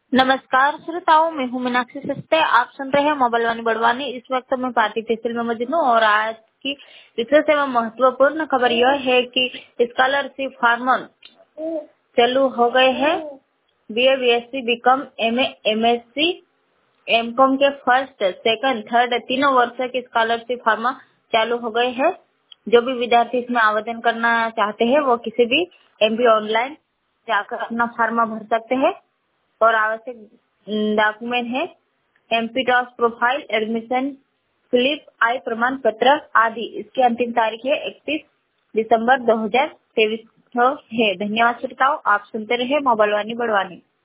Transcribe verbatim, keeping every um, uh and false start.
नमस्कार श्रोताओं, मैं हूँ मीनाक्षी सस्ते। आप सुन रहे हैं मोबाइल वाणी बड़वानी। इस वक्त मैं पार्टी तहसील में मौजूद हूँ और आज की विशेष एवं महत्वपूर्ण खबर यह है कि स्कॉलरशिप फॉर्म चालू हो गए हैं। BA, BSc, BCom, MA, MSc, MCom के फर्स्ट, सेकंड, थर्ड तीनों वर्ष की स्कॉलरशिप फॉर्म चालू हो गए हैं। जो भी विद्यार्थी इसमें आवेदन करना चाहते हैं वो किसी भी एमपी ऑनलाइन जाकर अपना फॉर्म भर सकते हैं और आवश्यक डॉक्यूमेंट है MP TOSS profile, admission slip, आय प्रमाण पत्र आदि। इसकी अंतिम तारीख है इकतीस दिसंबर दो हजार तेईस है। धन्यवाद श्रोताओं, आप सुनते रहे मोबाइल वाणी बड़वानी।